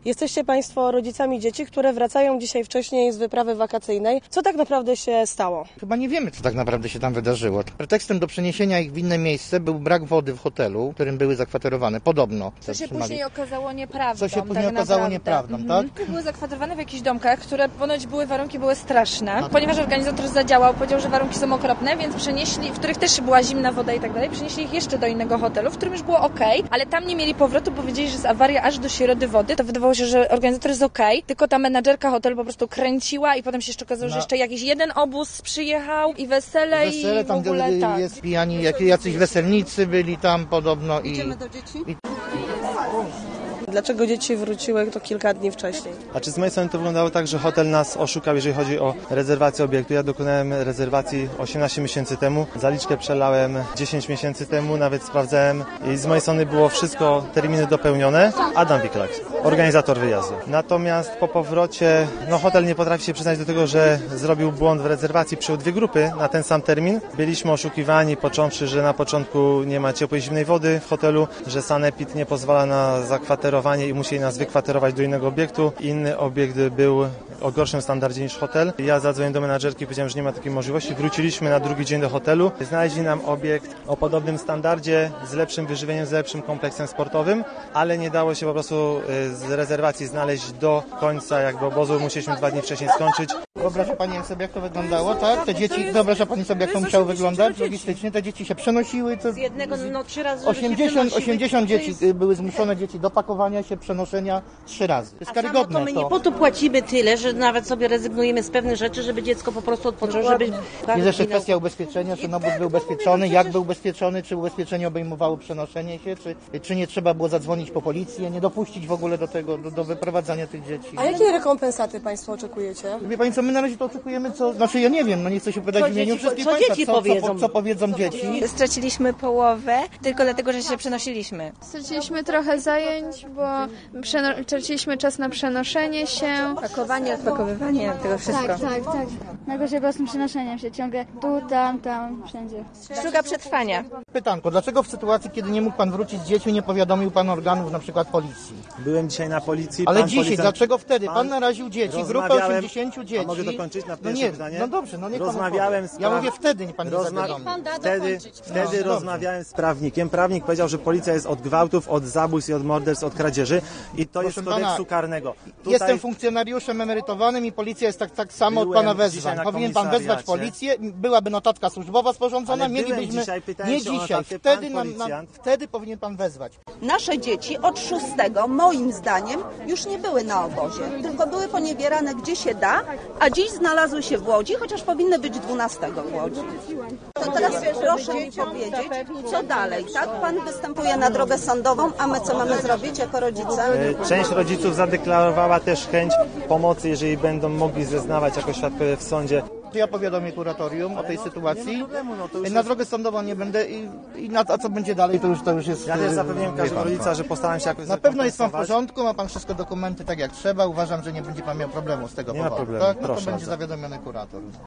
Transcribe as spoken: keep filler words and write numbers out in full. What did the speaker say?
Jesteście Państwo rodzicami dzieci, które wracają dzisiaj wcześniej z wyprawy wakacyjnej. Co tak naprawdę się stało? Chyba nie wiemy, co tak naprawdę się tam wydarzyło. Pretekstem do przeniesienia ich w inne miejsce był brak wody w hotelu, w którym były zakwaterowane, podobno. Co się później okazało nieprawdą. Co się później tak okazało naprawdę. nieprawdą, mhm. tak? Były zakwaterowane w jakichś domkach, które ponoć były, warunki były straszne. Ponieważ organizator zadziałał, powiedział, że warunki są okropne, więc przenieśli, w których też była zimna woda i tak dalej, przenieśli ich jeszcze do innego hotelu, w którym już było ok, ale tam nie mieli powrotu, bo wiedzieli, że jest awaria aż do środy wody. To wydawało się, że organizator jest ok, tylko ta menadżerka hotelu po prostu kręciła i potem się jeszcze okazało, no. że jeszcze jakiś jeden obóz przyjechał i wesele, Wesele, i w tam ogóle tak. jest pijani, jak, jacyś weselnicy byli tam podobno i... Idziemy do dzieci? I... Dlaczego dzieci wróciły to kilka dni wcześniej? A czy z mojej strony to wyglądało tak, że hotel nas oszukał, jeżeli chodzi o rezerwację obiektu? Ja dokonałem rezerwacji osiemnaście miesięcy temu, zaliczkę przelałem dziesięć miesięcy temu, nawet sprawdzałem i z mojej strony było wszystko, terminy dopełnione. Adam Wiklak, organizator wyjazdu. Natomiast po powrocie, no hotel nie potrafi się przyznać do tego, że zrobił błąd w rezerwacji, przyjął dwie grupy na ten sam termin. Byliśmy oszukiwani, począwszy, że na początku nie ma ciepłej zimnej wody w hotelu, że sanepid nie pozwala na zakwaterowanie i musieli nas wykwaterować do innego obiektu. Inny obiekt był o gorszym standardzie niż hotel. Ja zadzwoniłem do menadżerki i powiedziałem, że nie ma takiej możliwości. Wróciliśmy na drugi dzień do hotelu. Znaleźli nam obiekt o podobnym standardzie, z lepszym wyżywieniem, z lepszym kompleksem sportowym, ale nie dało się po prostu z rezerwacji znaleźć do końca jakby obozu. Musieliśmy dwa dni wcześniej skończyć. Wyobraża Pani sobie, jak to wyglądało, tak? Te dzieci, wyobraża Pani sobie, jak to musiało wyglądać logistycznie? Te dzieci się przenosiły. To Z jednego, no trzy razy, osiemdziesiąt, osiemdziesiąt dzieci były zmuszone, dzieci do pakowania się, przenoszenia trzy razy. To jest karygodne. To my nie po to płacimy tyle, że nawet sobie rezygnujemy z pewnych rzeczy, żeby dziecko po prostu odpoczęło, żeby... Jest jeszcze kwestia ubezpieczenia, czy obóz był ubezpieczony, jak był ubezpieczony, czy ubezpieczenie obejmowało przenoszenie się, czy, czy nie trzeba było zadzwonić po policję, nie dopuścić w ogóle do tego, do, do wyprowadzania tych dzieci. A jakie rekompensaty Państwo oczekujecie? Wie Pani co, my na razie to oczekujemy, co, znaczy ja nie wiem, no nie chcę się pytać w imieniu wszystkich co Państwa, dzieci co, powiedzą? Co, co powiedzą dzieci. Straciliśmy połowę, tylko dlatego, że się przenosiliśmy. Straciliśmy trochę zajęć, bo przeno- traciliśmy czas na przenoszenie się. Pakowanie, odpakowywanie, tego wszystko. Tak, tak, tak. Najgorzej było z tym przenoszeniem się ciągle tu, tam, tam, wszędzie. Sztuka przetrwania. Pytanko, dlaczego w sytuacji, kiedy nie mógł Pan wrócić z dziećmi, nie powiadomił Pan organów, na przykład policji? Byłem dzisiaj na policji. Ale pan dzisiaj, policjant... dlaczego wtedy? Pan pan naraził dzieci, grupę rozmawiałem- osiemdziesięciu dzieci. A mogę dokończyć na No pierwsze nie, pytanie? no dobrze, no niech Pan Rozmawiałem odpowie. z Ja praw- mówię wtedy, nie Pan nie Rozma- zawiadomił. Wtedy, wtedy No, rozmawiałem z prawnikiem. Prawnik powiedział, że policja jest od gwałtów, od zabójstw i od morderstw, od kradzieży i to jest z Proszę kodeksu pana, karnego. Tutaj Jestem funkcjonariuszem emerytowanym i policja jest tak, tak samo od Byłem Pana dzisiaj wezwań. na Powinien Pan wezwać komisariacie. policję, byłaby notatka służbowa sporządzona, Ale byłem mielibyśmy... dzisiaj, pytałem nie się o dzisiaj, notatkę, wtedy, pan nam, nam, policjant. wtedy powinien Pan wezwać. Nasze dzieci od szóstego, moim zdaniem, już nie były na obozie, tylko były poniewierane gdzie się da, a dziś znalazły się w Łodzi, chociaż powinny być dwunastego w Łodzi. To teraz proszę mi powiedzieć, co dalej, tak? Pan występuje na drogę sądową, a my co mamy zrobić jako rodzice? E, Część rodziców zadeklarowała też chęć pomocy, jeżeli będą mogli zeznawać jako świadkowie w sądzie. To ja powiadomię kuratorium o tej sytuacji. Nie ma problemu, no to już Na jest- drogę sądową nie będę i, i na, a co będzie dalej, to już, to już jest... Ja też e, zapewniłem wie każdego pan, rodzica, że postaram się jakoś Na pewno jest Pan w zakompensować. porządku, ma Pan wszystko dokumenty tak jak trzeba. Uważam, że nie będzie Pan miał problemu z tego Nie ma powodu. problemu, Tak? No to proszę będzie bardzo. zawiadomiony kurator.